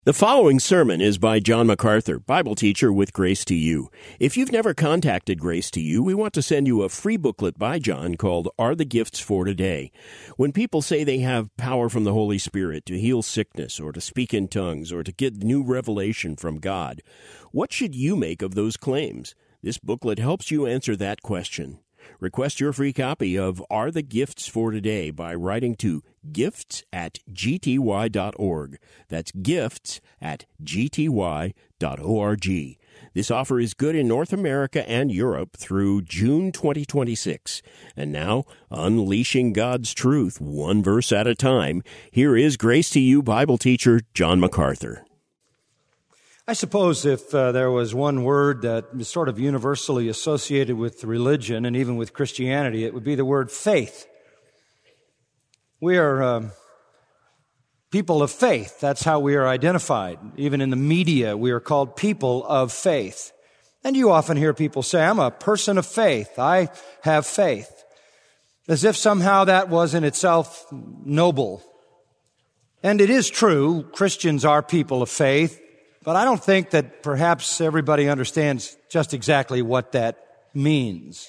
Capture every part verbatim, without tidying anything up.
The following sermon is by John MacArthur, Bible teacher with Grace to You. If you've never contacted Grace to You, we want to send you a free booklet by John called Are the Gifts for Today? When people say they have power from the Holy Spirit to heal sickness or to speak in tongues or to get new revelation from God, what should you make of those claims? This booklet helps you answer that question. Request your free copy of Are the Gifts for Today by writing to gifts at g t y dot org. That's gifts at g t y dot org. This offer is good in North America and Europe through June twenty twenty-six. And now, unleashing God's truth one verse at a time, here is Grace to You Bible teacher John MacArthur. I suppose if uh, there was one word that is sort of universally associated with religion and even with Christianity, it would be the word faith. We are uh, people of faith. That's how we are identified. Even in the media, we are called people of faith. And you often hear people say, I'm a person of faith. I have faith. As if somehow that was in itself noble. And it is true, Christians are people of faith. But I don't think that perhaps everybody understands just exactly what that means.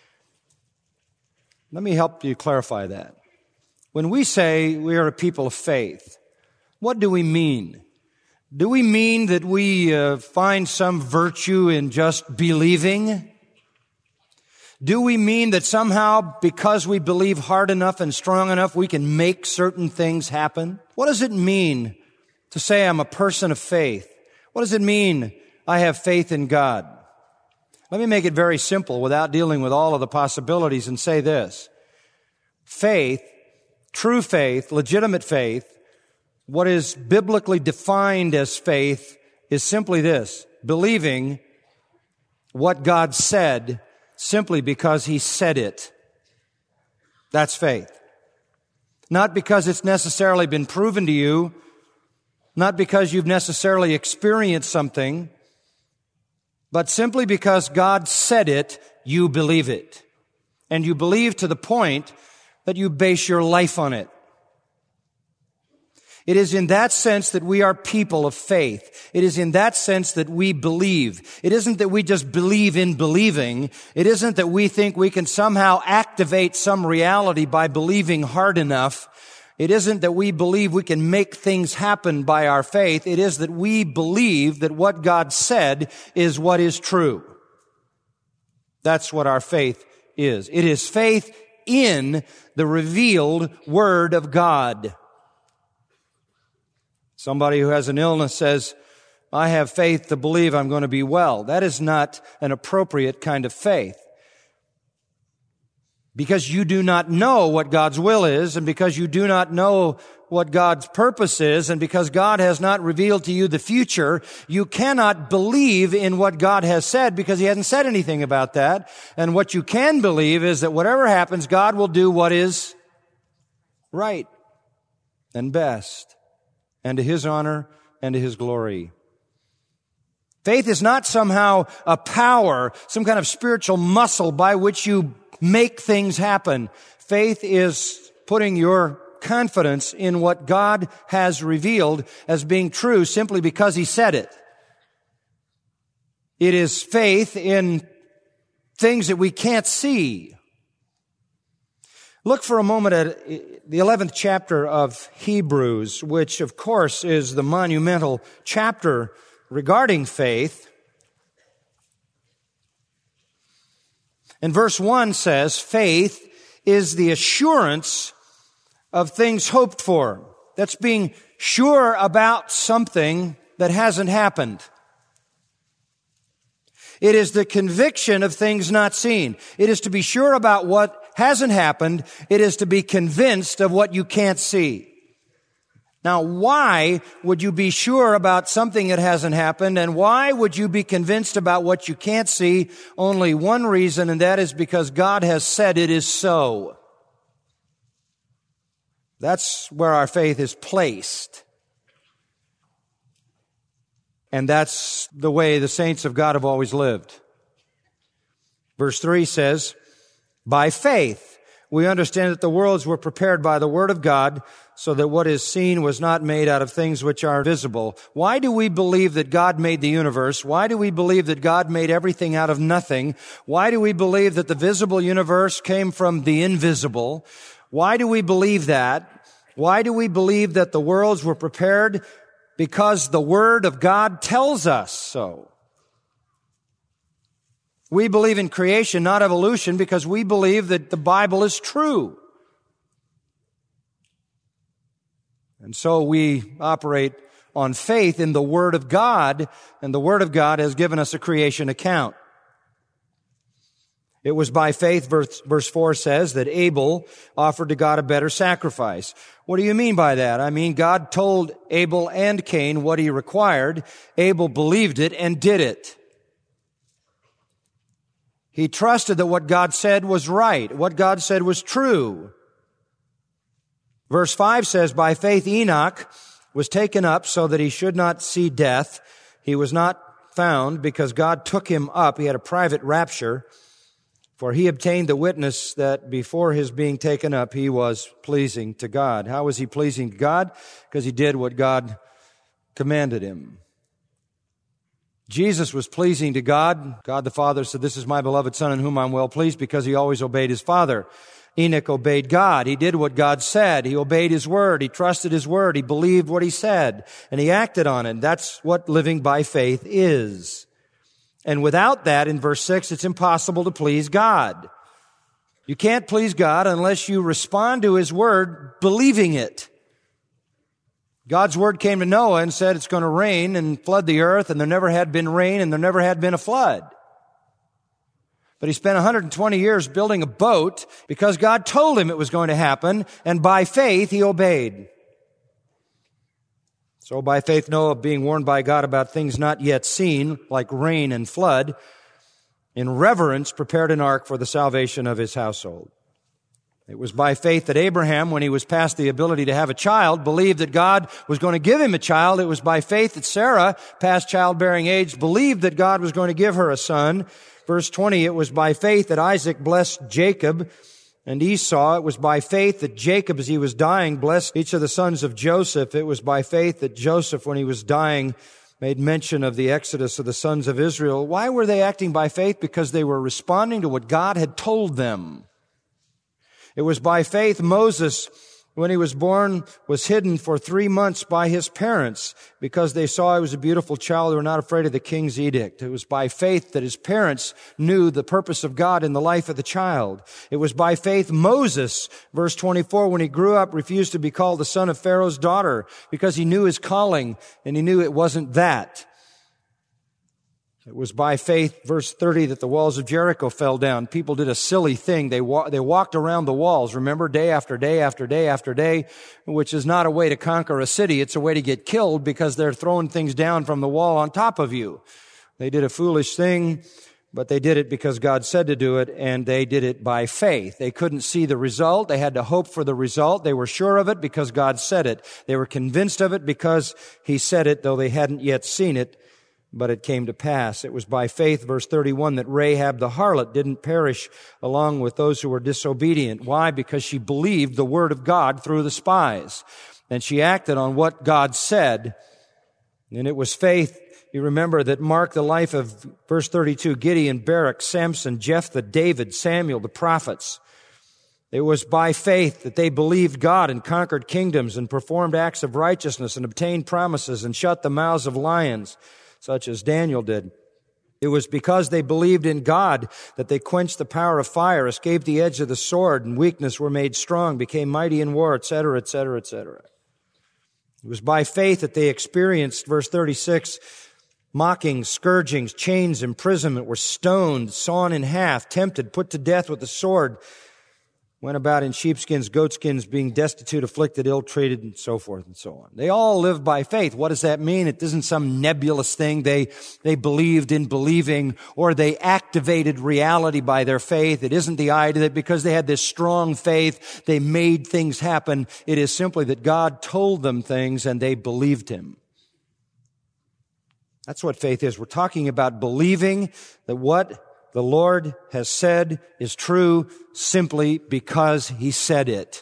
Let me help you clarify that. When we say we are a people of faith, what do we mean? Do we mean that we uh, find some virtue in just believing? Do we mean that somehow because we believe hard enough and strong enough, we can make certain things happen? What does it mean to say I'm a person of faith? What does it mean I have faith in God? Let me make it very simple without dealing with all of the possibilities and say this. Faith, true faith, legitimate faith, what is biblically defined as faith is simply this, believing what God said simply because He said it. That's faith. Not because it's necessarily been proven to you, not because you've necessarily experienced something, but simply because God said it, you believe it. And you believe to the point that you base your life on it. It is in that sense that we are people of faith. It is in that sense that we believe. It isn't that we just believe in believing. It isn't that we think we can somehow activate some reality by believing hard enough. It isn't that we believe we can make things happen by our faith. It is that we believe that what God said is what is true. That's what our faith is. It is faith in the revealed Word of God. Somebody who has an illness says, I have faith to believe I'm going to be well. That is not an appropriate kind of faith. Because you do not know what God's will is, and because you do not know what God's purpose is, and because God has not revealed to you the future, you cannot believe in what God has said because He hasn't said anything about that. And what you can believe is that whatever happens, God will do what is right and best, and to His honor and to His glory. Faith is not somehow a power, some kind of spiritual muscle by which you make things happen. Faith is putting your confidence in what God has revealed as being true simply because He said it. It is faith in things that we can't see. Look for a moment at the eleventh chapter of Hebrews, which of course is the monumental chapter regarding faith. And verse one says, faith is the assurance of things hoped for. That's being sure about something that hasn't happened. It is the conviction of things not seen. It is to be sure about what hasn't happened. It is to be convinced of what you can't see. Now, why would you be sure about something that hasn't happened, and why would you be convinced about what you can't see? Only one reason, and that is because God has said it is so. That's where our faith is placed. And that's the way the saints of God have always lived. Verse three says, by faith We understand that the worlds were prepared by the Word of God, so that what is seen was not made out of things which are visible. Why do we believe that God made the universe? Why do we believe that God made everything out of nothing? Why do we believe that the visible universe came from the invisible? Why do we believe that? Why do we believe that the worlds were prepared? Because the Word of God tells us so. We believe in creation, not evolution, because we believe that the Bible is true. And so we operate on faith in the Word of God, and the Word of God has given us a creation account. It was by faith, verse, verse four says, that Abel offered to God a better sacrifice. What do you mean by that? I mean, God told Abel and Cain what he required. Abel believed it and did it. He trusted that what God said was right, what God said was true. Verse five says, by faith Enoch was taken up so that he should not see death. He was not found because God took him up. He had a private rapture, for he obtained the witness that before his being taken up, he was pleasing to God. How was he pleasing to God? Because he did what God commanded him. Jesus was pleasing to God. God the Father said, this is my beloved Son in whom I'm well pleased, because he always obeyed his Father. Enoch obeyed God. He did what God said. He obeyed his word. He trusted his word. He believed what he said, and he acted on it. That's what living by faith is. And without that, in verse six, it's impossible to please God. You can't please God unless you respond to his word believing it. God's word came to Noah and said it's going to rain and flood the earth, and there never had been rain and there never had been a flood. But he spent one hundred twenty years building a boat because God told him it was going to happen, and by faith he obeyed. So by faith Noah, being warned by God about things not yet seen, like rain and flood, in reverence prepared an ark for the salvation of his household. It was by faith that Abraham, when he was past the ability to have a child, believed that God was going to give him a child. It was by faith that Sarah, past childbearing age, believed that God was going to give her a son. Verse twenty, it was by faith that Isaac blessed Jacob and Esau. It was by faith that Jacob, as he was dying, blessed each of the sons of Joseph. It was by faith that Joseph, when he was dying, made mention of the exodus of the sons of Israel. Why were they acting by faith? Because they were responding to what God had told them. It was by faith Moses, when he was born, was hidden for three months by his parents because they saw he was a beautiful child. They were not afraid of the king's edict. It was by faith that his parents knew the purpose of God in the life of the child. It was by faith Moses, verse twenty-four, when he grew up, refused to be called the son of Pharaoh's daughter because he knew his calling and he knew it wasn't that. It was by faith, verse thirty, that the walls of Jericho fell down. People did a silly thing. They, wa- they walked around the walls, remember, day after day after day after day, which is not a way to conquer a city. It's a way to get killed because they're throwing things down from the wall on top of you. They did a foolish thing, but they did it because God said to do it, and they did it by faith. They couldn't see the result. They had to hope for the result. They were sure of it because God said it. They were convinced of it because He said it, though they hadn't yet seen it. But it came to pass. It was by faith, verse thirty-one, that Rahab the harlot didn't perish along with those who were disobedient. Why? Because she believed the word of God through the spies. And she acted on what God said. And it was faith, you remember, that marked the life of, verse thirty-two, Gideon, Barak, Samson, Jephthah, David, Samuel, the prophets. It was by faith that they believed God and conquered kingdoms and performed acts of righteousness and obtained promises and shut the mouths of lions, such as Daniel did. It was because they believed in God that they quenched the power of fire, escaped the edge of the sword, and weakness were made strong, became mighty in war, et cetera, et cetera, et cetera. It was by faith that they experienced, verse thirty-six, mockings, scourgings, chains, imprisonment, were stoned, sawn in half, tempted, put to death with the sword, went about in sheepskins, goatskins, being destitute, afflicted, ill-treated, and so forth and so on. They all lived by faith. What does that mean? It isn't some nebulous thing. They, they believed in believing, or they activated reality by their faith. It isn't the idea that because they had this strong faith, they made things happen. It is simply that God told them things and they believed Him. That's what faith is. We're talking about believing that what the Lord has said is true simply because He said it.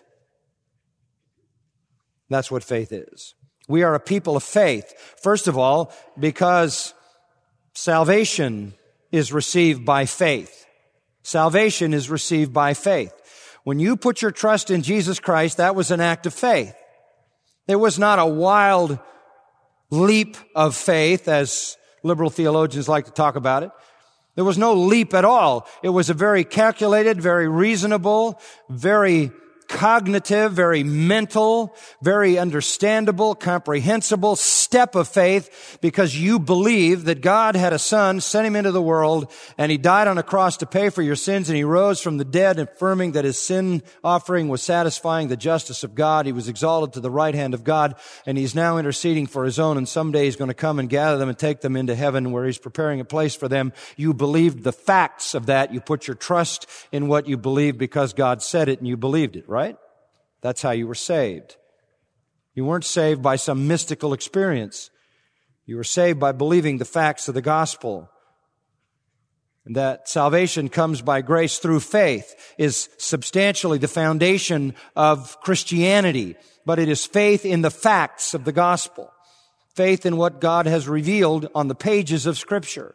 That's what faith is. We are a people of faith. First of all, because salvation is received by faith. Salvation is received by faith. When you put your trust in Jesus Christ, that was an act of faith. It was not a wild leap of faith, as liberal theologians like to talk about it. There was no leap at all. It was a very calculated, very reasonable, very cognitive, very mental, very understandable, comprehensible step of faith, because you believe that God had a Son, sent Him into the world, and He died on a cross to pay for your sins, and He rose from the dead, affirming that His sin offering was satisfying the justice of God. He was exalted to the right hand of God, and He's now interceding for His own, and someday He's going to come and gather them and take them into heaven where He's preparing a place for them. You believed the facts of that. You put your trust in what you believed because God said it, and you believed it, right? That's how you were saved. You weren't saved by some mystical experience. You were saved by believing the facts of the gospel. And that salvation comes by grace through faith is substantially the foundation of Christianity. But it is faith in the facts of the gospel. Faith in what God has revealed on the pages of Scripture.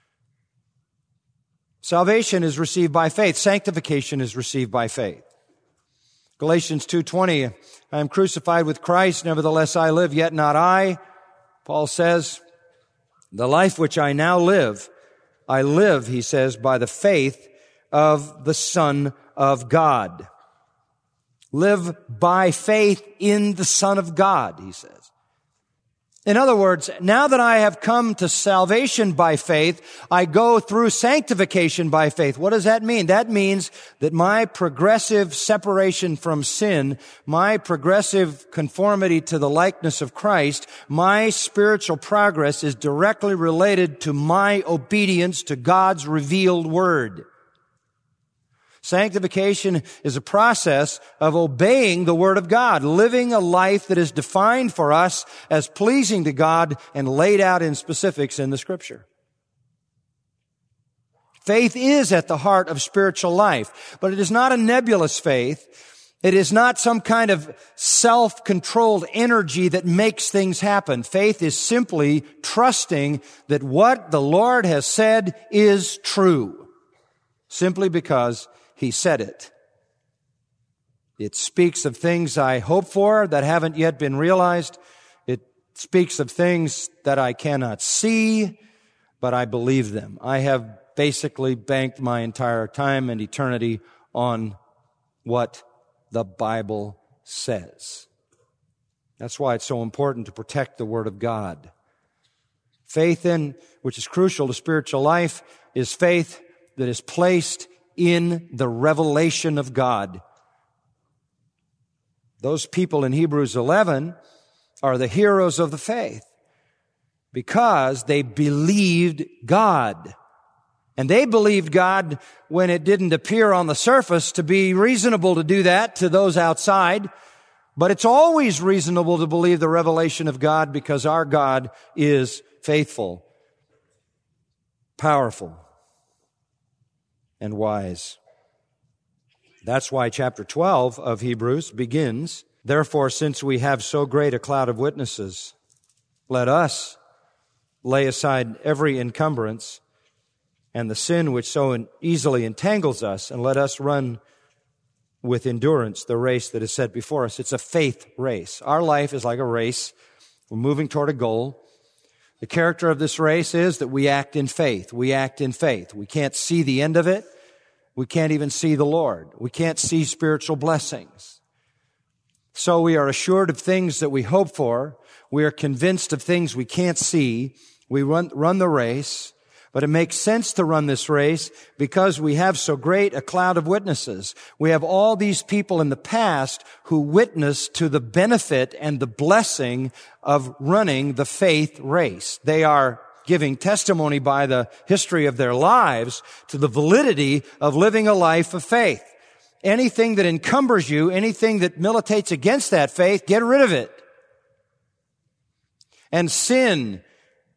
Salvation is received by faith. Sanctification is received by faith. Galatians two twenty, I am crucified with Christ, nevertheless I live, yet not I. Paul says, the life which I now live, I live, he says, by the faith of the Son of God. Live by faith in the Son of God, he says. In other words, now that I have come to salvation by faith, I go through sanctification by faith. What does that mean? That means that my progressive separation from sin, my progressive conformity to the likeness of Christ, my spiritual progress is directly related to my obedience to God's revealed Word. Sanctification is a process of obeying the Word of God, living a life that is defined for us as pleasing to God and laid out in specifics in the Scripture. Faith is at the heart of spiritual life, but it is not a nebulous faith. It is not some kind of self-controlled energy that makes things happen. Faith is simply trusting that what the Lord has said is true, simply because He said it. It speaks of things I hope for that haven't yet been realized. It speaks of things that I cannot see, but I believe them. I have basically banked my entire time and eternity on what the Bible says. That's why it's so important to protect the Word of God. Faith in, which is crucial to spiritual life, is faith that is placed in the revelation of God. Those people in Hebrews eleven are the heroes of the faith because they believed God. And they believed God when it didn't appear on the surface to be reasonable to do that to those outside. But it's always reasonable to believe the revelation of God because our God is faithful, powerful, and wise. That's why chapter twelve of Hebrews begins, therefore, since we have so great a cloud of witnesses, let us lay aside every encumbrance and the sin which so easily entangles us, and let us run with endurance the race that is set before us. It's a faith race. Our life is like a race. We're moving toward a goal. The character of this race is that we act in faith. We act in faith. We can't see the end of it. We can't even see the Lord. We can't see spiritual blessings. So we are assured of things that we hope for. We are convinced of things we can't see. We run, run the race. But it makes sense to run this race because we have so great a cloud of witnesses. We have all these people in the past who witnessed to the benefit and the blessing of running the faith race. They are giving testimony by the history of their lives to the validity of living a life of faith. Anything that encumbers you, anything that militates against that faith, get rid of it. And sin,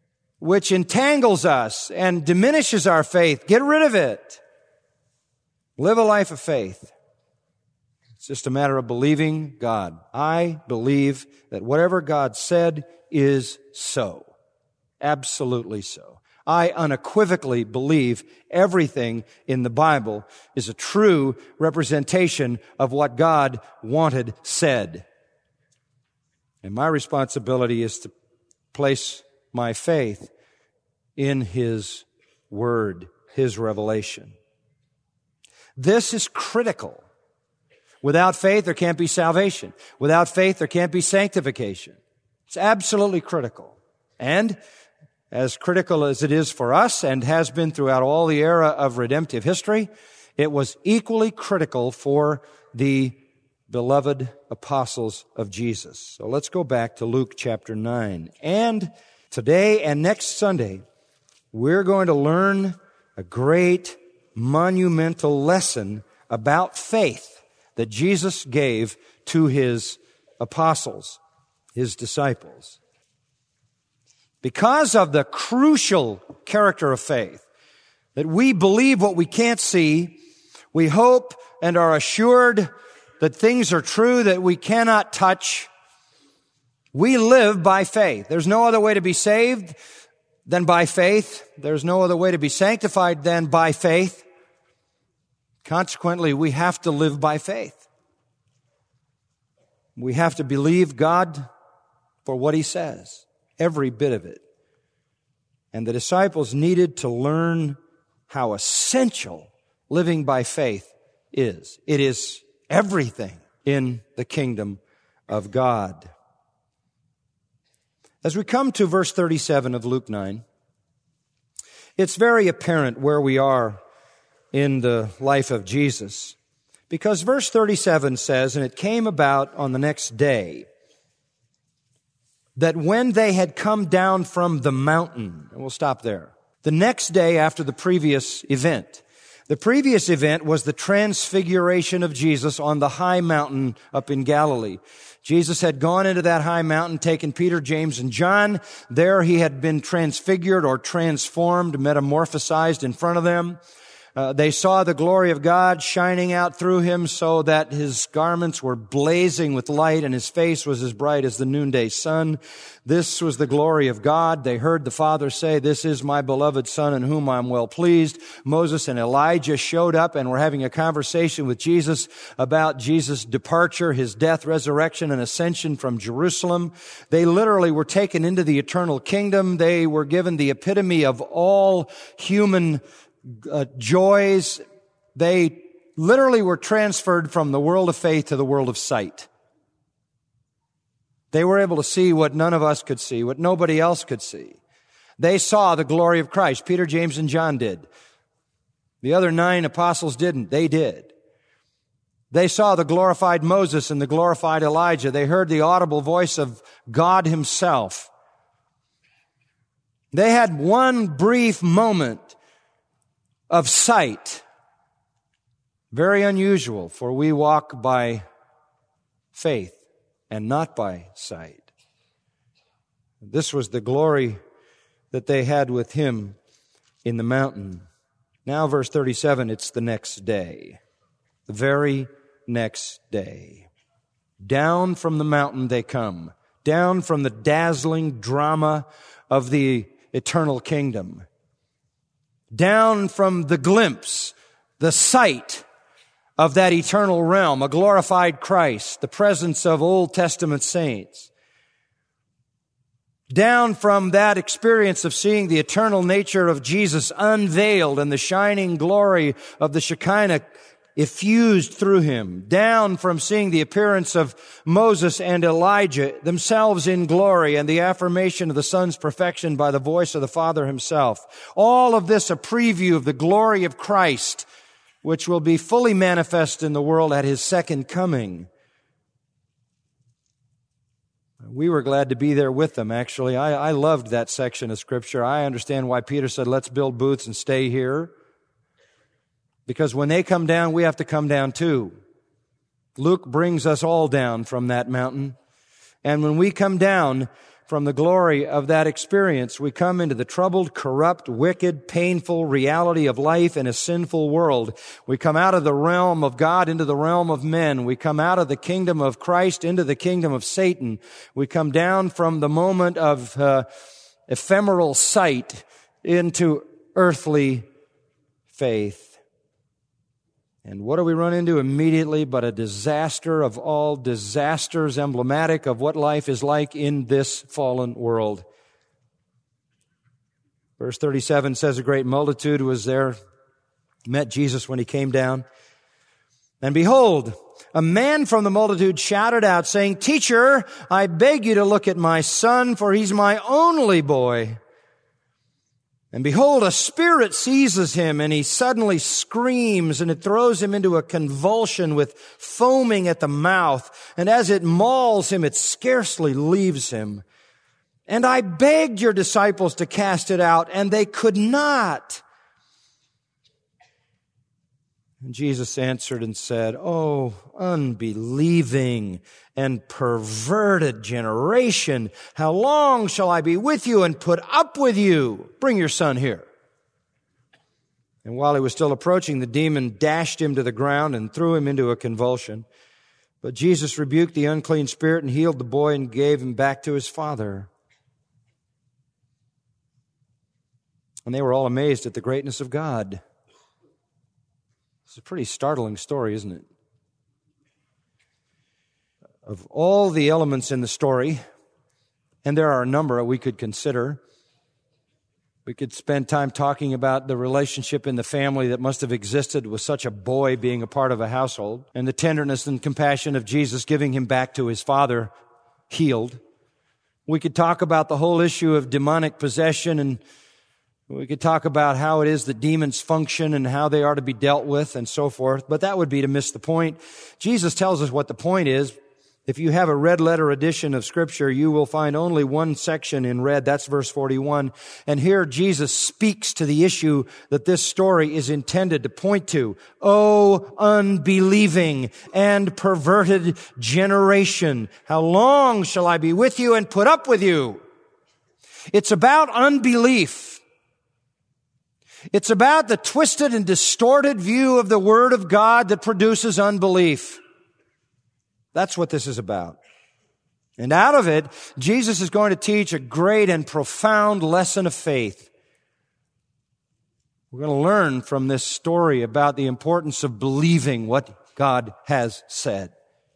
which entangles us and diminishes our faith. Get rid of it. Live a life of faith. It's just a matter of believing God. I believe that whatever God said is so. Absolutely so. I unequivocally believe everything in the Bible is a true representation of what God wanted said. And my responsibility is to place my faith in His Word, His revelation. This is critical. Without faith, there can't be salvation. Without faith, there can't be sanctification. It's absolutely critical. And as critical as it is for us and has been throughout all the era of redemptive history, it was equally critical for the beloved apostles of Jesus. So let's go back to Luke chapter nine. And today and next Sunday, we're going to learn a great monumental lesson about faith that Jesus gave to His apostles, His disciples. Because of the crucial character of faith, that we believe what we can't see, we hope and are assured that things are true that we cannot touch, we live by faith. There's no other way to be saved than by faith. There's no other way to be sanctified than by faith. Consequently, we have to live by faith. We have to believe God for what He says. Every bit of it. And the disciples needed to learn how essential living by faith is. It is everything in the kingdom of God. As we come to verse thirty-seven of Luke nine, it's very apparent where we are in the life of Jesus. Because verse thirty-seven says, "And it came about on the next day, that when they had come down from the mountain," and we'll stop there. The next day after the previous event. The previous event was the transfiguration of Jesus on the high mountain up in Galilee. Jesus had gone into that high mountain, taken Peter, James, and John. There He had been transfigured or transformed, metamorphosized in front of them. Uh, they saw the glory of God shining out through Him so that His garments were blazing with light and His face was as bright as the noonday sun. This was the glory of God. They heard the Father say, "This is my beloved Son in whom I am well pleased." Moses and Elijah showed up and were having a conversation with Jesus about Jesus' departure, His death, resurrection, and ascension from Jerusalem. They literally were taken into the eternal kingdom. They were given the epitome of all human Uh, joys. They literally were transferred from the world of faith to the world of sight. They were able to see what none of us could see, what nobody else could see. They saw the glory of Christ. Peter, James, and John did. The other nine apostles didn't. They did. They saw the glorified Moses and the glorified Elijah. They heard the audible voice of God Himself. They had one brief moment of sight. Very unusual, for we walk by faith and not by sight. This was the glory that they had with Him in the mountain. Now verse thirty-seven, it's the next day. The very next day. Down from the mountain they come. Down from the dazzling drama of the eternal kingdom. Down from the glimpse, the sight of that eternal realm, a glorified Christ, the presence of Old Testament saints. Down from that experience of seeing the eternal nature of Jesus unveiled and the shining glory of the Shekinah effused through Him. Down from seeing the appearance of Moses and Elijah themselves in glory and the affirmation of the Son's perfection by the voice of the Father Himself. All of this a preview of the glory of Christ, which will be fully manifest in the world at His second coming. We were glad to be there with them, actually. I, I loved that section of Scripture. I understand why Peter said, "Let's build booths and stay here." Because when they come down, we have to come down too. Luke brings us all down from that mountain. And when we come down, from the glory of that experience, we come into the troubled, corrupt, wicked, painful reality of life in a sinful world. We come out of the realm of God into the realm of men. We come out of the kingdom of Christ into the kingdom of Satan. We come down from the moment of uh, ephemeral sight into earthly faith. And what do we run into immediately but a disaster of all disasters, emblematic of what life is like in this fallen world? Verse thirty-seven says, a great multitude was there, met Jesus when he came down. And behold, a man from the multitude shouted out, saying, Teacher, I beg you to look at my son, for he's my only boy. And behold, a spirit seizes him, and he suddenly screams, and it throws him into a convulsion with foaming at the mouth. And as it mauls him, it scarcely leaves him. And I begged your disciples to cast it out, and they could not. And Jesus answered and said, Oh, unbelieving and perverted generation, how long shall I be with you and put up with you? Bring your son here. And while he was still approaching, the demon dashed him to the ground and threw him into a convulsion. But Jesus rebuked the unclean spirit and healed the boy and gave him back to his father. And they were all amazed at the greatness of God. It's a pretty startling story, isn't it? Of all the elements in the story, and there are a number we could consider, we could spend time talking about the relationship in the family that must have existed with such a boy being a part of a household, and the tenderness and compassion of Jesus giving him back to his father, healed. We could talk about the whole issue of demonic possession, and we could talk about how it is that demons function and how they are to be dealt with and so forth, but that would be to miss the point. Jesus tells us what the point is. If you have a red letter edition of Scripture, you will find only one section in red. That's verse forty-one. And here Jesus speaks to the issue that this story is intended to point to. O unbelieving and perverted generation, how long shall I be with you and put up with you? It's about unbelief. It's about the twisted and distorted view of the Word of God that produces unbelief. That's what this is about. And out of it, Jesus is going to teach a great and profound lesson of faith. We're going to learn from this story about the importance of believing what God has said,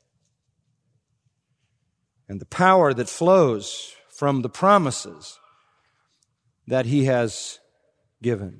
and the power that flows from the promises that He has given.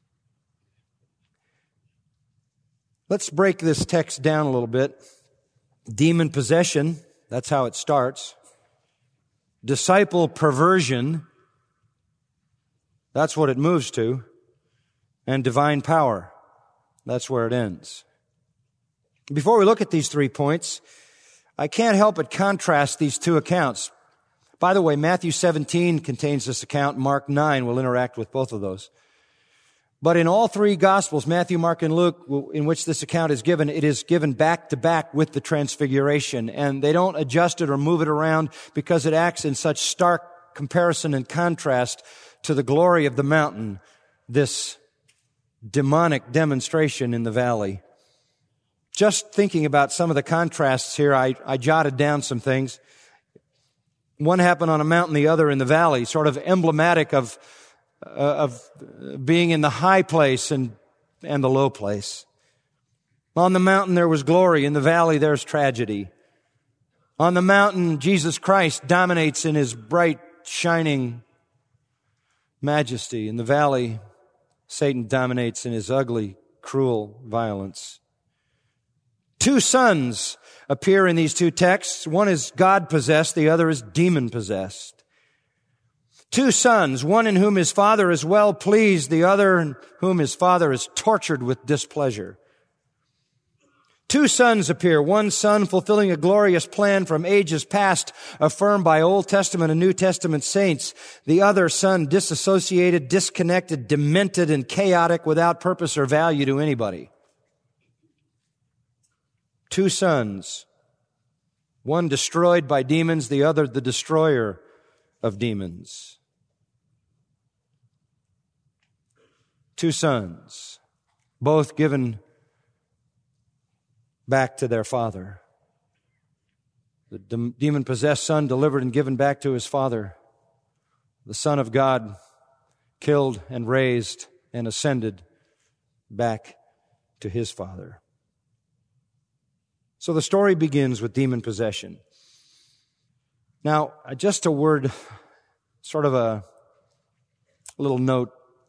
Let's break this text down a little bit. Demon possession, that's how it starts. Disciple perversion, that's what it moves to. And divine power, that's where it ends. Before we look at these three points, I can't help but contrast these two accounts. By the way, Matthew seventeen contains this account. Mark nine will interact with both of those. But in all three Gospels, Matthew, Mark, and Luke, in which this account is given, it is given back to back with the Transfiguration. And they don't adjust it or move it around because it acts in such stark comparison and contrast to the glory of the mountain, this demonic demonstration in the valley. Just thinking about some of the contrasts here, I, I jotted down some things. One happened on a mountain, the other in the valley, sort of emblematic of Uh, of being in the high place and, and the low place. On the mountain there was glory. In the valley there's tragedy. On the mountain, Jesus Christ dominates in His bright, shining majesty. In the valley, Satan dominates in his ugly, cruel violence. Two sons appear in these two texts. One is God-possessed, the other is demon-possessed. Two sons, one in whom his father is well pleased, the other in whom his father is tortured with displeasure. Two sons appear, one son fulfilling a glorious plan from ages past, affirmed by Old Testament and New Testament saints. The other son disassociated, disconnected, demented, and chaotic, without purpose or value to anybody. Two sons, one destroyed by demons, the other the destroyer of demons. Two sons, both given back to their father. The de- demon-possessed son delivered and given back to his father. The Son of God killed and raised and ascended back to his Father. So the story begins with demon possession. Now, just a word, sort of a little note.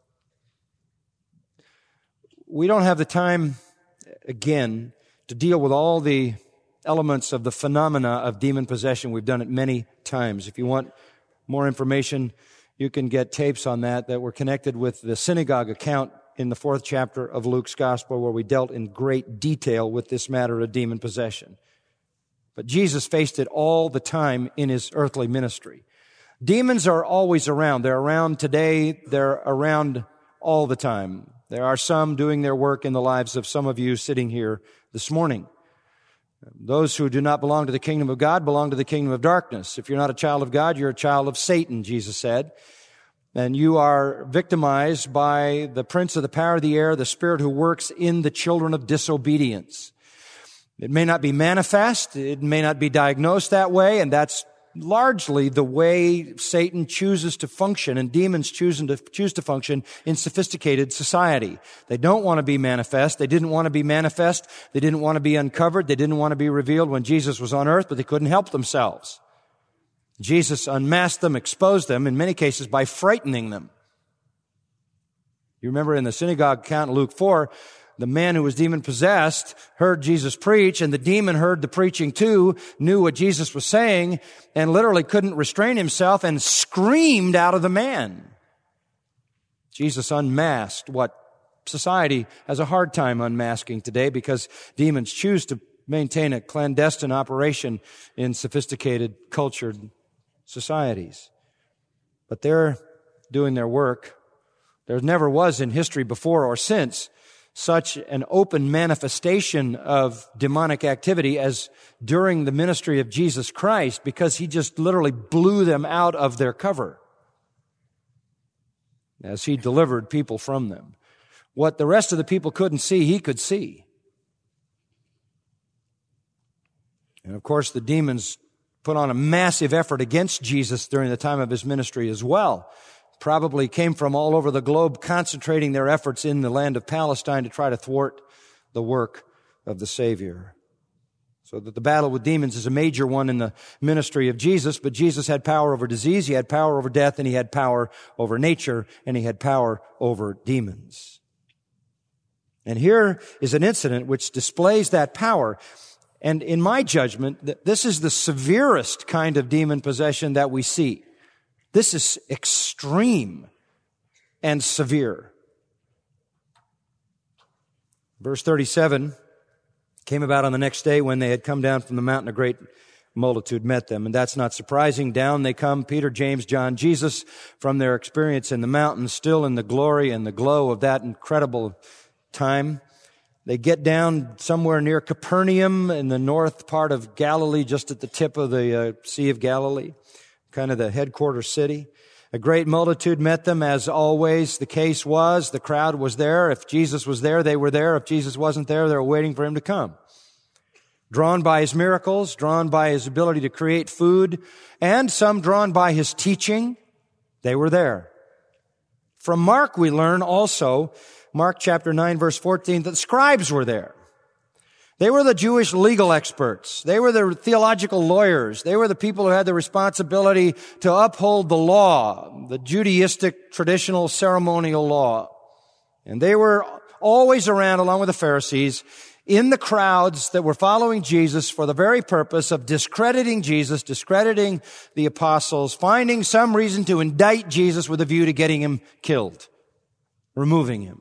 We don't have the time, again, to deal with all the elements of the phenomena of demon possession. We've done it many times. If you want more information, you can get tapes on that that were connected with the synagogue account in the fourth chapter of Luke's Gospel, where we dealt in great detail with this matter of demon possession. But Jesus faced it all the time in his earthly ministry. Demons are always around. They're around today. They're around all the time. There are some doing their work in the lives of some of you sitting here this morning. Those who do not belong to the kingdom of God belong to the kingdom of darkness. If you're not a child of God, you're a child of Satan, Jesus said. And you are victimized by the prince of the power of the air, the spirit who works in the children of disobedience. It may not be manifest, it may not be diagnosed that way, and that's largely the way Satan chooses to function and demons choose to, choose to function in sophisticated society. They don't want to be manifest. They didn't want to be manifest. They didn't want to be uncovered. They didn't want to be revealed when Jesus was on earth, but they couldn't help themselves. Jesus unmasked them, exposed them, in many cases by frightening them. You remember in the synagogue account in Luke four, the man who was demon-possessed heard Jesus preach, and the demon heard the preaching too, knew what Jesus was saying, and literally couldn't restrain himself and screamed out of the man. Jesus unmasked what society has a hard time unmasking today, because demons choose to maintain a clandestine operation in sophisticated, cultured societies. But they're doing their work. There never was in history before or since such an open manifestation of demonic activity as during the ministry of Jesus Christ, because he just literally blew them out of their cover as he delivered people from them. What the rest of the people couldn't see, he could see. And of course, the demons put on a massive effort against Jesus during the time of his ministry as well. Probably came from all over the globe, concentrating their efforts in the land of Palestine to try to thwart the work of the Savior. So that the battle with demons is a major one in the ministry of Jesus, but Jesus had power over disease, he had power over death, and he had power over nature, and he had power over demons. And here is an incident which displays that power. And in my judgment, this is the severest kind of demon possession that we see. This is extreme and severe. Verse thirty-seven, came about on the next day when they had come down from the mountain, a great multitude met them. And that's not surprising. Down they come, Peter, James, John, Jesus, from their experience in the mountains, still in the glory and the glow of that incredible time. They get down somewhere near Capernaum in the north part of Galilee, just at the tip of the uh, Sea of Galilee, kind of the headquarters city. A great multitude met them, as always the case was. The crowd was there. If Jesus was there, they were there. If Jesus wasn't there, they were waiting for him to come. Drawn by his miracles, drawn by his ability to create food, and some drawn by his teaching, they were there. From Mark we learn also, Mark chapter nine verse fourteen, that the scribes were there. They were the Jewish legal experts. They were the theological lawyers. They were the people who had the responsibility to uphold the law, the Judaistic traditional ceremonial law. And they were always around, along with the Pharisees, in the crowds that were following Jesus for the very purpose of discrediting Jesus, discrediting the apostles, finding some reason to indict Jesus with a view to getting him killed, removing him.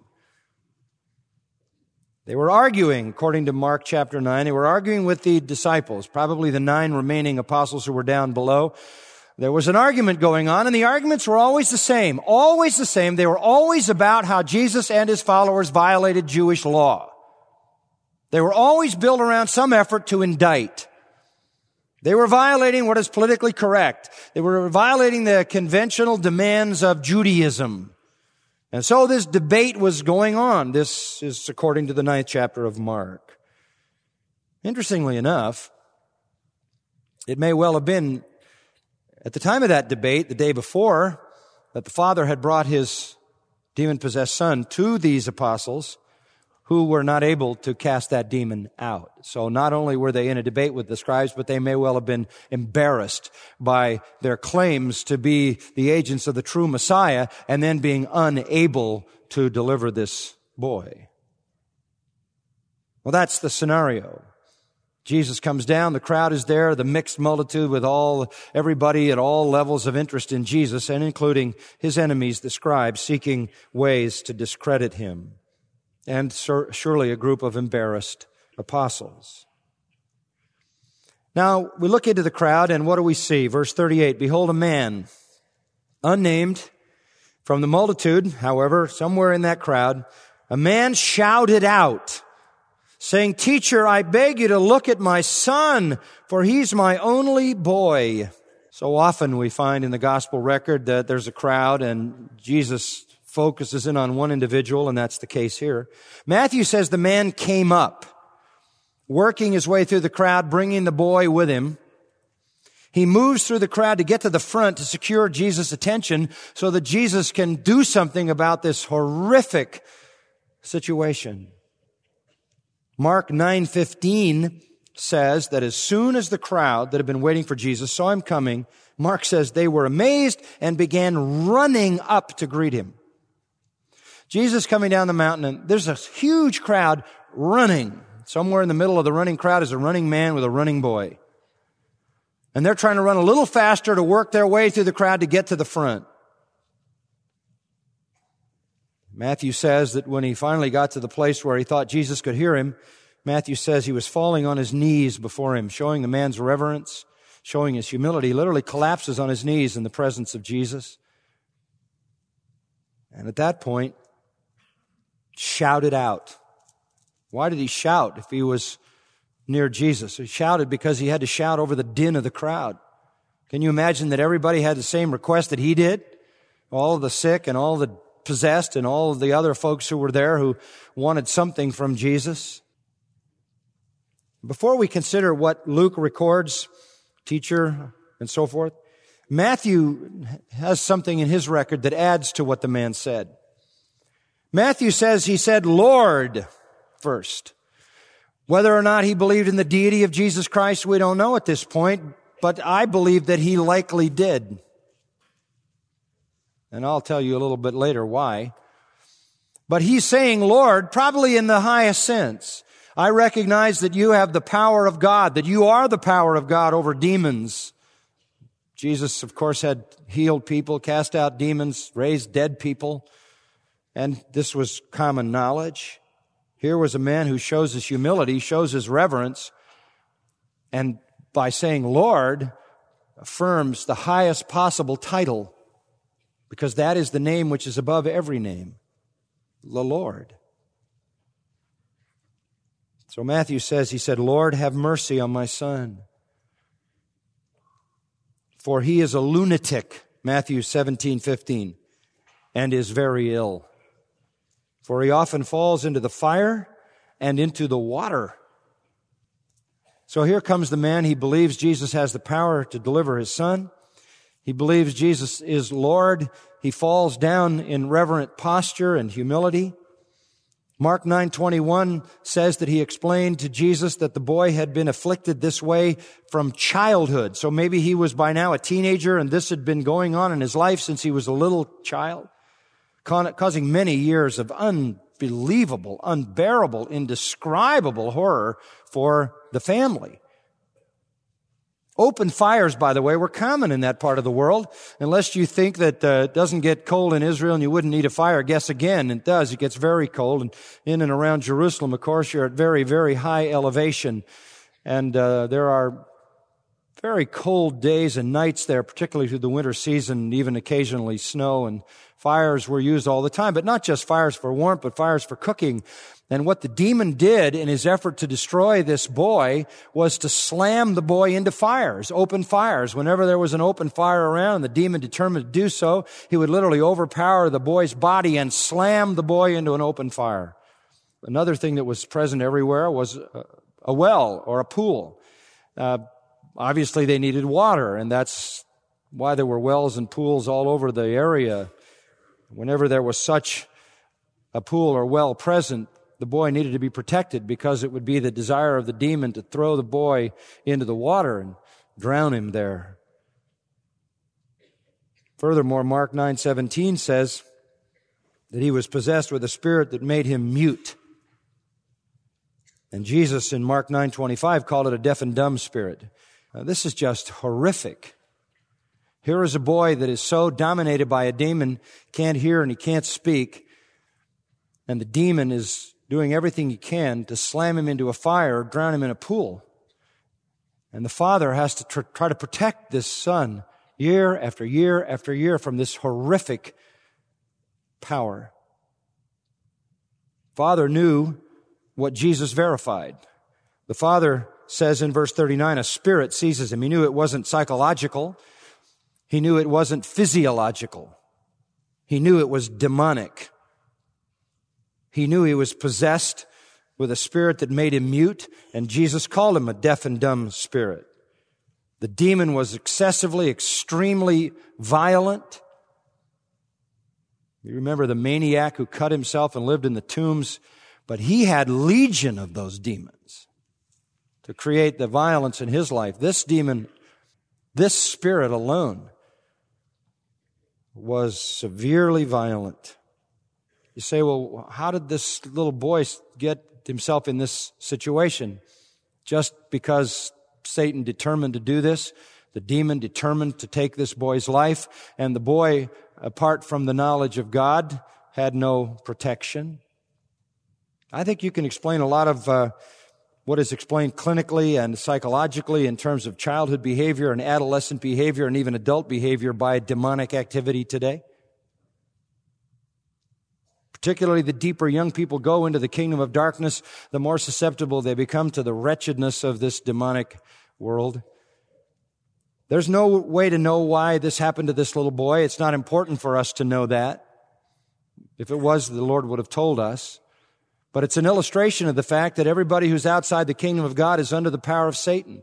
They were arguing, according to Mark chapter nine, they were arguing with the disciples, probably the nine remaining apostles who were down below. There was an argument going on, and the arguments were always the same, always the same. They were always about how Jesus and his followers violated Jewish law. They were always built around some effort to indict. They were violating what is politically correct. They were violating the conventional demands of Judaism. And so this debate was going on. This is according to the ninth chapter of Mark. Interestingly enough, it may well have been at the time of that debate, the day before, that the Father had brought his demon-possessed son to these apostles who were not able to cast that demon out. So not only were they in a debate with the scribes, but they may well have been embarrassed by their claims to be the agents of the true Messiah and then being unable to deliver this boy. Well, that's the scenario. Jesus comes down, the crowd is there, the mixed multitude with all, everybody at all levels of interest in Jesus, and including his enemies, the scribes, seeking ways to discredit him. And sur- surely a group of embarrassed apostles. Now, we look into the crowd, and what do we see? Verse thirty-eight, behold a man, unnamed, from the multitude, however, somewhere in that crowd, a man shouted out, saying, Teacher, I beg you to look at my son, for he's my only boy. So often we find in the gospel record that there's a crowd and Jesus focuses in on one individual, and that's the case here. Matthew says the man came up, working his way through the crowd, bringing the boy with him. He moves through the crowd to get to the front to secure Jesus' attention so that Jesus can do something about this horrific situation. Mark nine fifteen says that as soon as the crowd that had been waiting for Jesus saw him coming, Mark says they were amazed and began running up to greet him. Jesus coming down the mountain, and there's a huge crowd running. Somewhere in the middle of the running crowd is a running man with a running boy. And they're trying to run a little faster to work their way through the crowd to get to the front. Matthew says that when he finally got to the place where he thought Jesus could hear him, Matthew says he was falling on his knees before him, showing the man's reverence, showing his humility. He literally collapses on his knees in the presence of Jesus. And at that point, shouted out. Why did he shout if he was near Jesus? He shouted because he had to shout over the din of the crowd. Can you imagine that everybody had the same request that he did? All of the sick and all the possessed and all of the other folks who were there who wanted something from Jesus. Before we consider what Luke records, teacher and so forth, Matthew has something in his record that adds to what the man said. Matthew says he said, Lord, first. Whether or not he believed in the deity of Jesus Christ, we don't know at this point, but I believe that he likely did. And I'll tell you a little bit later why. But he's saying, Lord, probably in the highest sense. I recognize that you have the power of God, that you are the power of God over demons. Jesus, of course, had healed people, cast out demons, raised dead people, and this was common knowledge. Here was a man who shows his humility, shows his reverence, and by saying Lord, affirms the highest possible title, because that is the name which is above every name, the Lord. So Matthew says, he said, Lord, have mercy on my son, for he is a lunatic, Matthew seventeen fifteen, and is very ill. For he often falls into the fire and into the water. So here comes the man. He believes Jesus has the power to deliver his son. He believes Jesus is Lord. He falls down in reverent posture and humility. Mark nine twenty-one says that he explained to Jesus that the boy had been afflicted this way from childhood. So maybe he was by now a teenager and this had been going on in his life since he was a little child, causing many years of unbelievable, unbearable, indescribable horror for the family. Open fires, by the way, were common in that part of the world. Unless you think that uh, it doesn't get cold in Israel and you wouldn't need a fire, guess again, it does. It gets very cold. And in and around Jerusalem, of course, you're at very, very high elevation. And uh, there are very cold days and nights there, particularly through the winter season, even occasionally snow, and fires were used all the time, but not just fires for warmth, but fires for cooking. And what the demon did in his effort to destroy this boy was to slam the boy into fires, open fires. Whenever there was an open fire around, the demon determined to do so, he would literally overpower the boy's body and slam the boy into an open fire. Another thing that was present everywhere was a well or a pool. Uh, obviously, they needed water, and that's why there were wells and pools all over the area. Whenever there was such a pool or well present, the boy needed to be protected, because it would be the desire of the demon to throw the boy into the water and drown him there. Furthermore, Mark nine seventeen says that he was possessed with a spirit that made him mute. And Jesus in Mark nine twenty-five called it a deaf and dumb spirit. Now, this is just horrific. Here is a boy that is so dominated by a demon, can't hear and he can't speak, and the demon is doing everything he can to slam him into a fire or drown him in a pool. And the father has to tr- try to protect this son year after year after year from this horrific power. Father knew what Jesus verified. The father says in verse thirty-nine, a spirit seizes him. He knew it wasn't psychological. He knew it wasn't physiological. He knew it was demonic. He knew he was possessed with a spirit that made him mute, and Jesus called him a deaf and dumb spirit. The demon was excessively, extremely violent. You remember the maniac who cut himself and lived in the tombs, but he had legion of those demons to create the violence in his life. This demon, this spirit alone, was severely violent. You say, well, how did this little boy get himself in this situation? Just because Satan determined to do this, the demon determined to take this boy's life, and the boy, apart from the knowledge of God, had no protection. I think you can explain a lot of uh, what is explained clinically and psychologically in terms of childhood behavior and adolescent behavior and even adult behavior by demonic activity today. Particularly the deeper young people go into the kingdom of darkness, the more susceptible they become to the wretchedness of this demonic world. There's no way to know why this happened to this little boy. It's not important for us to know that. If it was, the Lord would have told us. But it's an illustration of the fact that everybody who's outside the kingdom of God is under the power of Satan.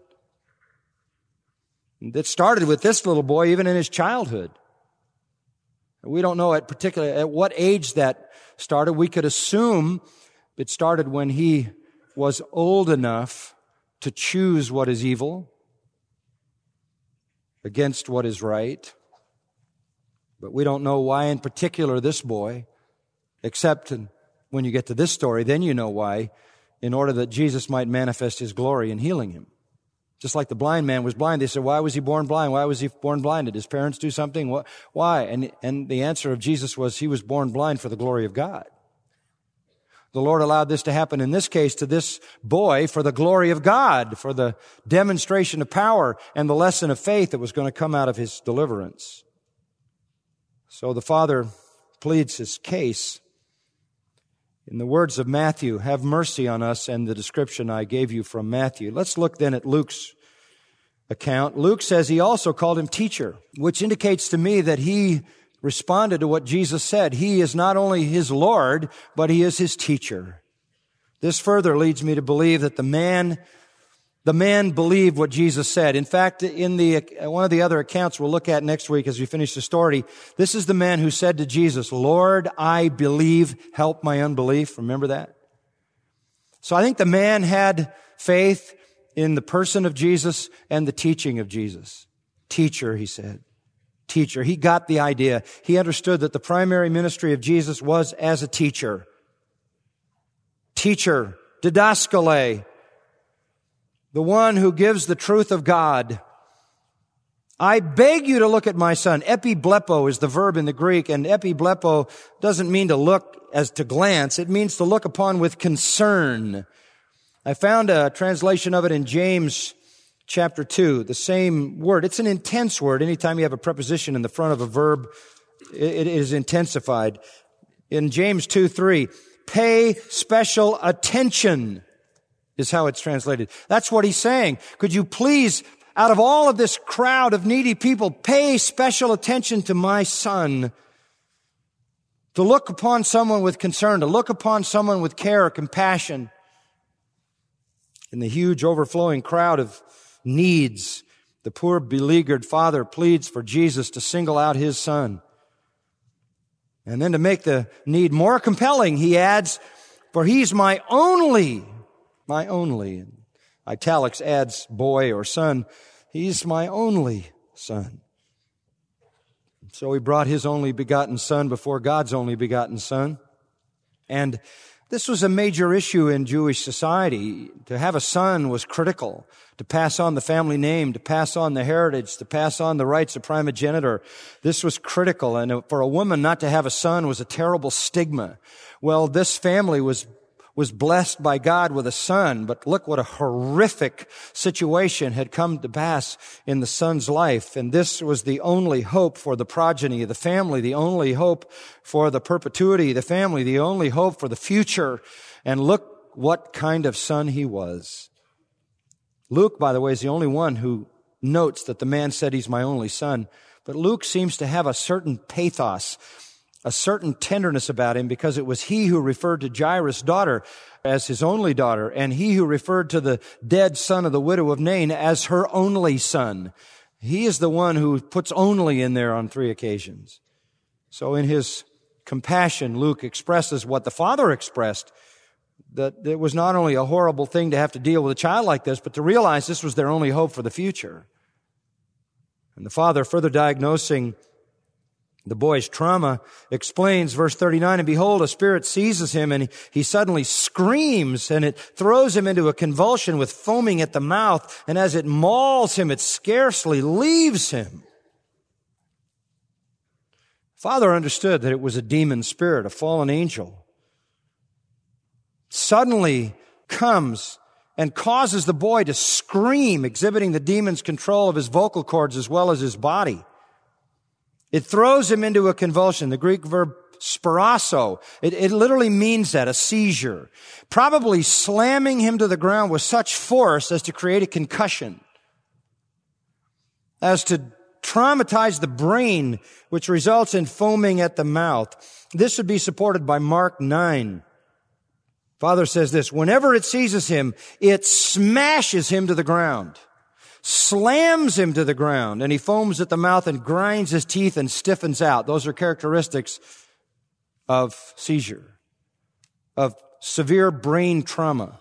It started with this little boy even in his childhood. We don't know at particular at what age that started. We could assume it started when he was old enough to choose what is evil against what is right. But we don't know why in particular this boy, except when you get to this story, then you know why, in order that Jesus might manifest his glory in healing him. Just like the blind man was blind. They said, why was he born blind? Why was he born blind? Did his parents do something? Why? And, and the answer of Jesus was he was born blind for the glory of God. The Lord allowed this to happen in this case to this boy for the glory of God, for the demonstration of power and the lesson of faith that was going to come out of his deliverance. So the father pleads his case in the words of Matthew, have mercy on us, and the description I gave you from Matthew. Let's look then at Luke's account. Luke says he also called him teacher, which indicates to me that he responded to what Jesus said. He is not only his Lord, but he is his teacher. This further leads me to believe that the man, the man believed what Jesus said. In fact, in the one of the other accounts we'll look at next week as we finish the story, this is the man who said to Jesus, Lord, I believe, help my unbelief. Remember that? So I think the man had faith in the person of Jesus and the teaching of Jesus. Teacher, he said. Teacher. He got the idea. He understood that the primary ministry of Jesus was as a teacher. Teacher, didaskale, the one who gives the truth of God. I beg you to look at my son. Epiblepo is the verb in the Greek, and epiblepo doesn't mean to look as to glance. It means to look upon with concern. I found a translation of it in James chapter two, the same word. It's an intense word. Anytime you have a preposition in the front of a verb, it is intensified. In James two three, pay special attention is how it's translated. That's what he's saying. Could you please, out of all of this crowd of needy people, pay special attention to my son? To look upon someone with concern, to look upon someone with care or compassion. In the huge overflowing crowd of needs, the poor beleaguered father pleads for Jesus to single out his son. And then to make the need more compelling, he adds, for he's my only, my only. Italics adds boy or son. He's my only son. So he brought his only begotten son before God's only begotten son. And this was a major issue in Jewish society. To have a son was critical. To pass on the family name, to pass on the heritage, to pass on the rights of primogeniture. This was critical. And for a woman not to have a son was a terrible stigma. Well, this family was was blessed by God with a son, but look what a horrific situation had come to pass in the son's life. And this was the only hope for the progeny of the family, the only hope for the perpetuity of the family, the only hope for the future. And look what kind of son he was. Luke, by the way, is the only one who notes that the man said he's my only son. But Luke seems to have a certain pathos, a certain tenderness about him, because it was he who referred to Jairus' daughter as his only daughter, and he who referred to the dead son of the widow of Nain as her only son. He is the one who puts only in there on three occasions. So in his compassion, Luke expresses what the Father expressed, that it was not only a horrible thing to have to deal with a child like this, but to realize this was their only hope for the future. And the Father, further diagnosing the boy's trauma, explains verse thirty-nine, and behold, a spirit seizes him, and he, he suddenly screams, and it throws him into a convulsion with foaming at the mouth, and as it mauls him, it scarcely leaves him. Father understood that it was a demon spirit, a fallen angel. Suddenly comes and causes the boy to scream, exhibiting the demon's control of his vocal cords as well as his body. It throws him into a convulsion. The Greek verb sparasso, it, it literally means that, a seizure. Probably slamming him to the ground with such force as to create a concussion, as to traumatize the brain, which results in foaming at the mouth. This would be supported by Mark nine. Father says this, whenever it seizes him, it smashes him to the ground, slams him to the ground, and he foams at the mouth and grinds his teeth and stiffens out. Those are characteristics of seizure, of severe brain trauma.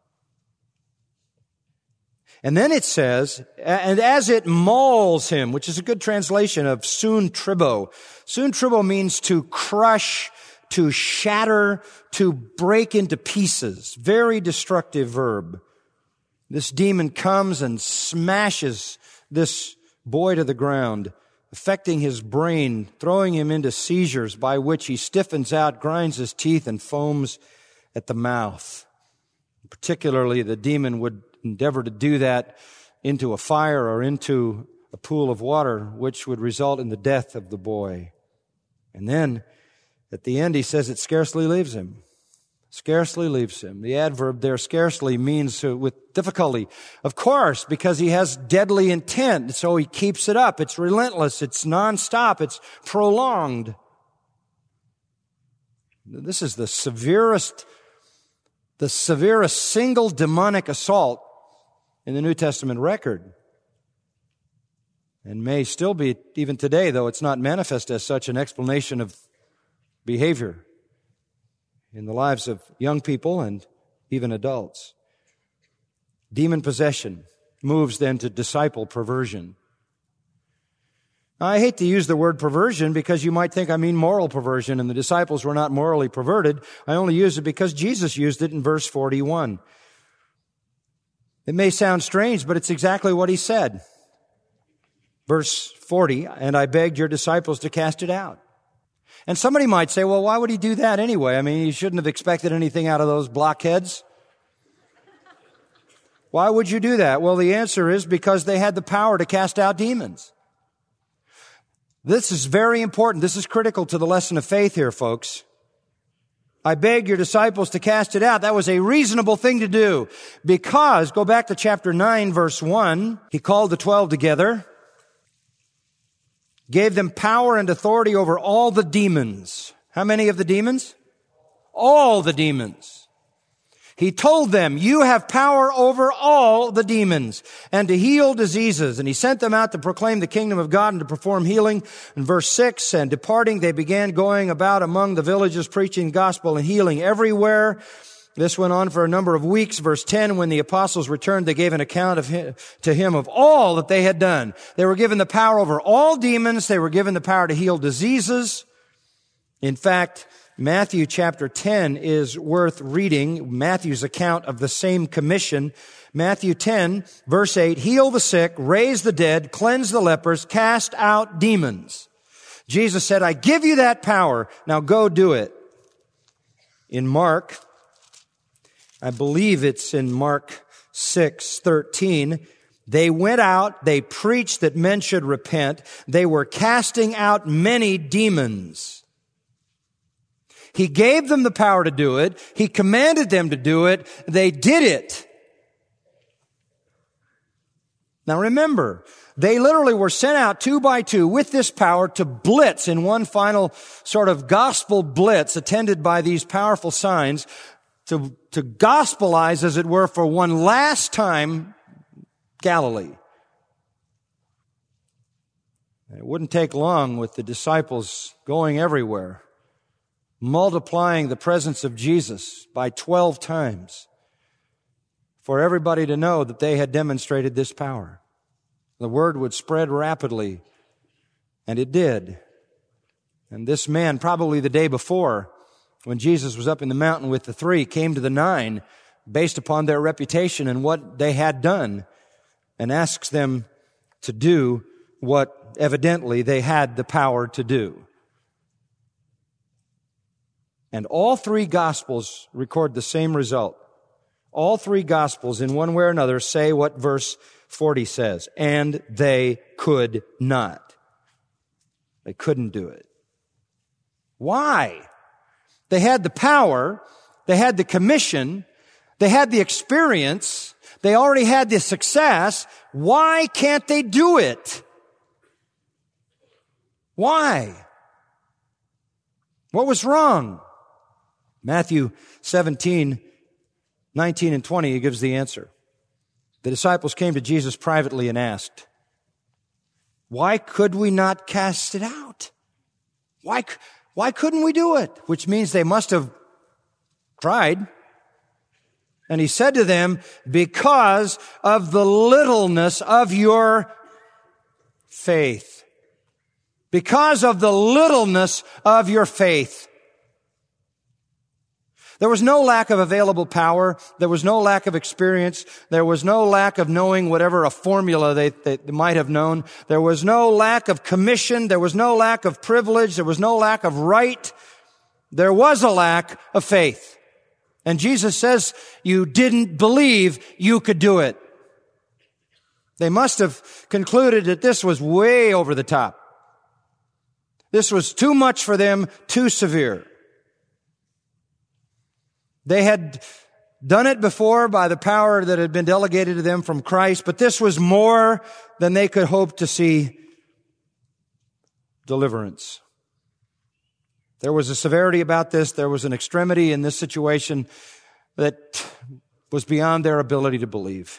And then it says, and as it mauls him, which is a good translation of sun tribo. Sun tribo means to crush, to shatter, to break into pieces. Very destructive verb. This demon comes and smashes this boy to the ground, affecting his brain, throwing him into seizures by which he stiffens out, grinds his teeth, and foams at the mouth. Particularly, the demon would endeavor to do that into a fire or into a pool of water, which would result in the death of the boy. And then, at the end, he says it scarcely leaves him. Scarcely leaves him. The adverb there, scarcely, means uh, with difficulty. Of course, because he has deadly intent, so he keeps it up. It's relentless. It's nonstop. It's prolonged. This is the severest, the severest single demonic assault in the New Testament record. And may still be, even today, though it's not manifest as such, an explanation of behavior in the lives of young people and even adults. Demon possession moves then to disciple perversion. Now, I hate to use the word perversion because you might think I mean moral perversion, and the disciples were not morally perverted. I only use it because Jesus used it in verse forty-one. It may sound strange, but it's exactly what he said. Verse forty, and I begged your disciples to cast it out. And somebody might say, well, why would he do that anyway? I mean, he shouldn't have expected anything out of those blockheads. Why would you do that? Well, the answer is because they had the power to cast out demons. This is very important. This is critical to the lesson of faith here, folks. I beg your disciples to cast it out. That was a reasonable thing to do because, go back to chapter nine, verse one, he called the twelve together, gave them power and authority over all the demons. How many of the demons? All the demons. He told them, you have power over all the demons and to heal diseases. And he sent them out to proclaim the kingdom of God and to perform healing. In verse six, and departing, they began going about among the villages, preaching gospel and healing everywhere. This went on for a number of weeks. Verse ten, when the apostles returned, they gave an account of him, to him of all that they had done. They were given the power over all demons. They were given the power to heal diseases. In fact, Matthew chapter ten is worth reading. Matthew's account of the same commission. Matthew ten, verse eight, heal the sick, raise the dead, cleanse the lepers, cast out demons. Jesus said, I give you that power. Now go do it. In Mark, I believe it's in Mark six thirteen, they went out, they preached that men should repent. They were casting out many demons. He gave them the power to do it. He commanded them to do it. They did it. Now remember, they literally were sent out two by two with this power to blitz in one final sort of gospel blitz attended by these powerful signs to, to gospelize, as it were, for one last time, Galilee. It wouldn't take long with the disciples going everywhere, multiplying the presence of Jesus by twelve times for everybody to know that they had demonstrated this power. The word would spread rapidly, and it did. And this man, probably the day before, when Jesus was up in the mountain with the three, came to the nine based upon their reputation and what they had done, and asks them to do what evidently they had the power to do. And all three Gospels record the same result. All three Gospels, in one way or another, say what verse forty says. And they could not. They couldn't do it. Why? They had the power. They had the commission. They had the experience. They already had the success. Why can't they do it? Why? What was wrong? Matthew seventeen, nineteen and twenty, he gives the answer. The disciples came to Jesus privately and asked, why could we not cast it out? Why, why couldn't we do it? Which means they must have tried. And he said to them, because of the littleness of your faith. Because of the littleness of your faith. There was no lack of available power. There was no lack of experience. There was no lack of knowing whatever a formula they, they might have known. There was no lack of commission. There was no lack of privilege. There was no lack of right. There was a lack of faith. And Jesus says, you didn't believe you could do it. They must have concluded that this was way over the top. This was too much for them, too severe. They had done it before by the power that had been delegated to them from Christ, but this was more than they could hope to see deliverance. There was a severity about this. There was an extremity in this situation that was beyond their ability to believe.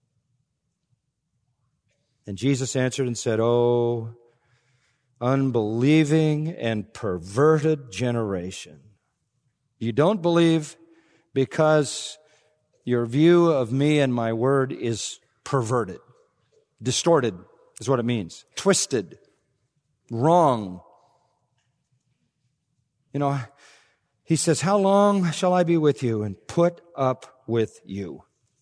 And Jesus answered and said, "Oh, unbelieving and perverted generation. You don't believe because your view of me and my word is perverted. Distorted is what it means. Twisted. Wrong. You know, he says, how long shall I be with you and put up with you?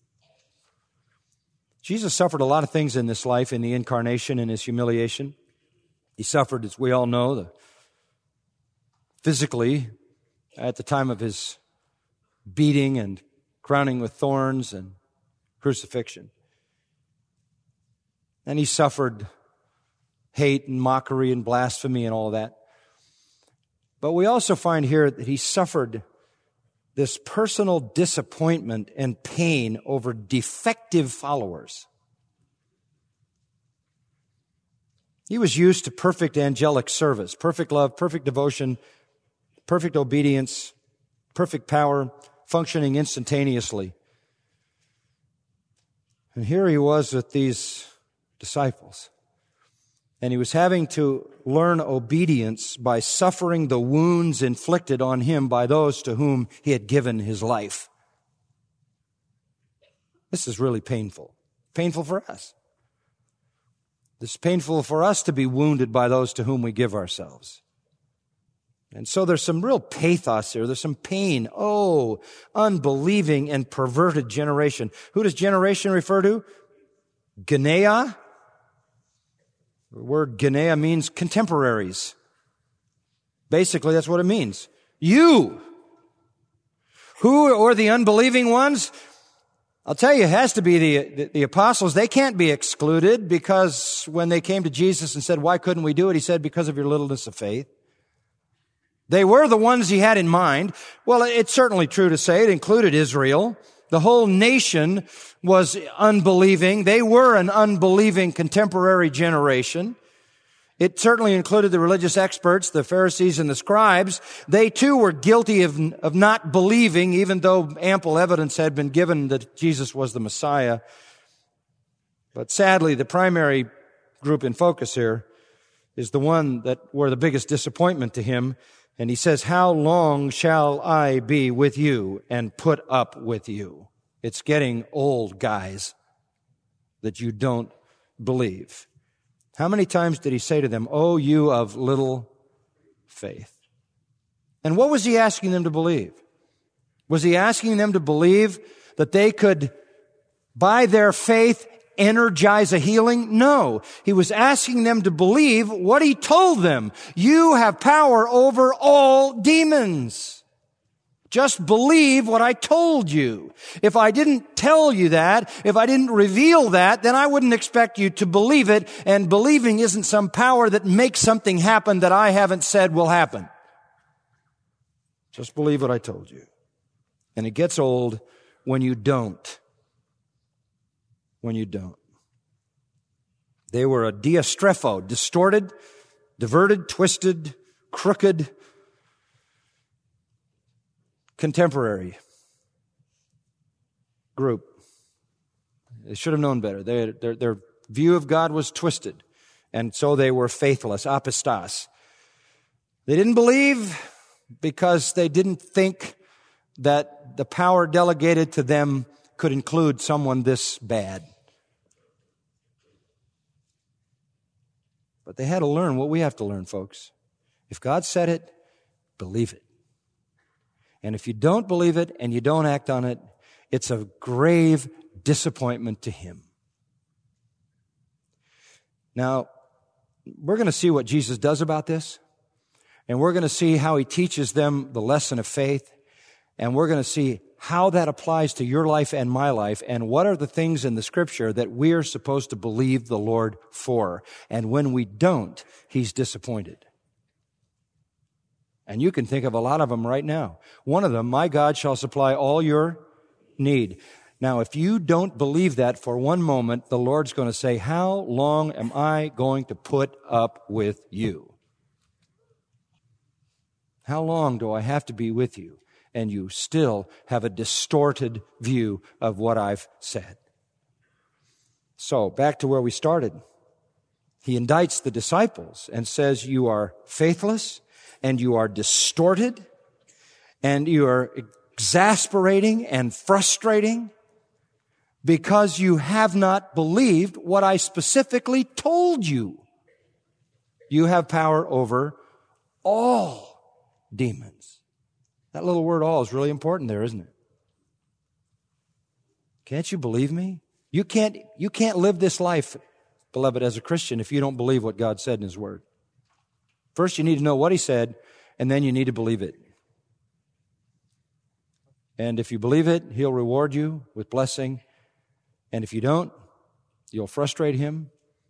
Jesus suffered a lot of things in this life, in the incarnation and his humiliation. He suffered, as we all know, the, physically at the time of his beating and crowning with thorns and crucifixion. And he suffered hate and mockery and blasphemy and all that. But we also find here that he suffered this personal disappointment and pain over defective followers. He was used to perfect angelic service, perfect love, perfect devotion, perfect obedience, perfect power, functioning instantaneously. And here he was with these disciples. And he was having to learn obedience by suffering the wounds inflicted on him by those to whom he had given his life. This is really painful. Painful for us. It's painful for us to be wounded by those to whom we give ourselves. And so there's some real pathos here. There's some pain. Oh, unbelieving and perverted generation. Who does generation refer to? Genea. The word Genea means contemporaries. Basically, that's what it means. You. Who are the unbelieving ones? I'll tell you, it has to be the, the, the apostles. They can't be excluded because when they came to Jesus and said, why couldn't we do it? He said, because of your littleness of faith. They were the ones he had in mind. Well, it's certainly true to say it included Israel. The whole nation was unbelieving. They were an unbelieving contemporary generation. It certainly included the religious experts, the Pharisees and the scribes. They too were guilty of, of not believing, even though ample evidence had been given that Jesus was the Messiah. But sadly, the primary group in focus here is the one that were the biggest disappointment to him. And he says, how long shall I be with you and put up with you? It's getting old, guys, that you don't believe. How many times did he say to them, oh, you of little faith? And what was he asking them to believe? Was he asking them to believe that they could, by their faith, energize a healing? No. He was asking them to believe what he told them. You have power over all demons. Just believe what I told you. If I didn't tell you that, if I didn't reveal that, then I wouldn't expect you to believe it. And believing isn't some power that makes something happen that I haven't said will happen. Just believe what I told you. And it gets old when you don't. When you don't. They were a diastrepho, distorted, diverted, twisted, crooked, contemporary group. They should have known better. They, their, their view of God was twisted, and so they were faithless, apostas. They didn't believe because they didn't think that the power delegated to them could include someone this bad. But they had to learn what we have to learn, folks. If God said it, believe it. And if you don't believe it and you don't act on it, it's a grave disappointment to Him. Now, we're going to see what Jesus does about this, and we're going to see how He teaches them the lesson of faith, and we're going to see how that applies to your life and my life, and what are the things in the Scripture that we are supposed to believe the Lord for. And when we don't, He's disappointed. And you can think of a lot of them right now. One of them, my God shall supply all your need. Now, if you don't believe that for one moment, the Lord's going to say, how long am I going to put up with you? How long do I have to be with you? And you still have a distorted view of what I've said. So, back to where we started. He indicts the disciples and says, you are faithless, and you are distorted, and you are exasperating and frustrating because you have not believed what I specifically told you. You have power over all demons. That little word all is really important there, isn't it? Can't you believe me? You can't, you can't live this life, beloved, as a Christian if you don't believe what God said in His Word. First, you need to know what He said, and then you need to believe it. And if you believe it, He'll reward you with blessing. And if you don't, you'll frustrate him,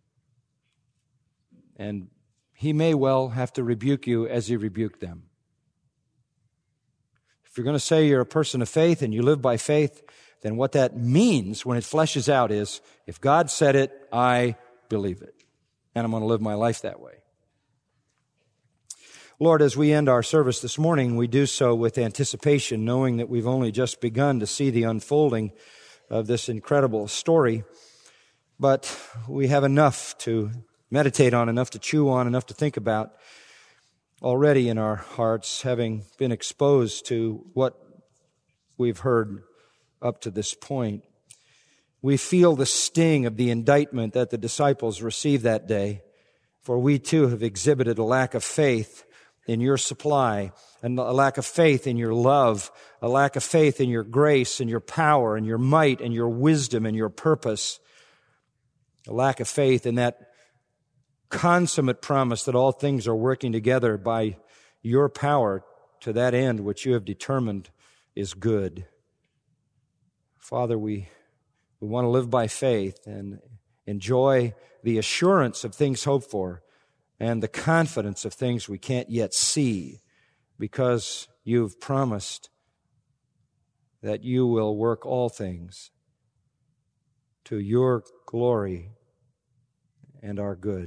and he may well have to rebuke you as he rebuked them. If you're going to say you're a person of faith and you live by faith, then what that means when it fleshes out is, if God said it, I believe it. And I'm going to live my life that way. Lord, as we end our service this morning, we do so with anticipation, knowing that we've only just begun to see the unfolding of this incredible story. But we have enough to meditate on, enough to chew on, enough to think about already in our hearts, having been exposed to what we've heard up to this point. We feel the sting of the indictment that the disciples received that day, for we too have exhibited a lack of faith in your supply, and a lack of faith in your love, a lack of faith in your grace and your power and your might and your wisdom and your purpose, a lack of faith in that consummate promise that all things are working together by your power to that end which you have determined is good. Father, we, we want to live by faith and enjoy the assurance of things hoped for and the confidence of things we can't yet see, because you've promised that you will work all things to your glory and our good.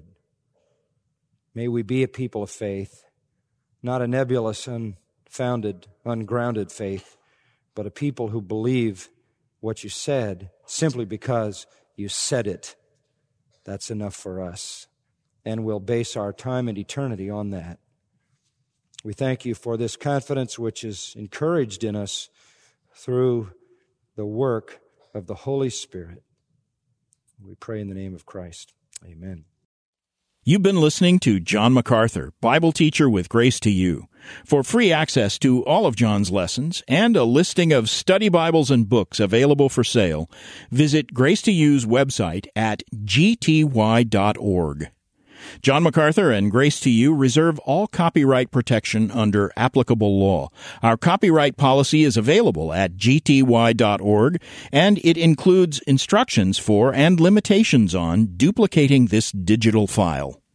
May we be a people of faith, not a nebulous, unfounded, ungrounded faith, but a people who believe what you said simply because you said it. That's enough for us, and we'll base our time and eternity on that. We thank you for this confidence which is encouraged in us through the work of the Holy Spirit. We pray in the name of Christ. Amen. You've been listening to John MacArthur, Bible teacher with Grace to You. For free access to all of John's lessons and a listing of study Bibles and books available for sale, visit Grace to You's website at g t y dot org. John MacArthur and Grace to You reserve all copyright protection under applicable law. Our copyright policy is available at g t y dot org, and it includes instructions for and limitations on duplicating this digital file.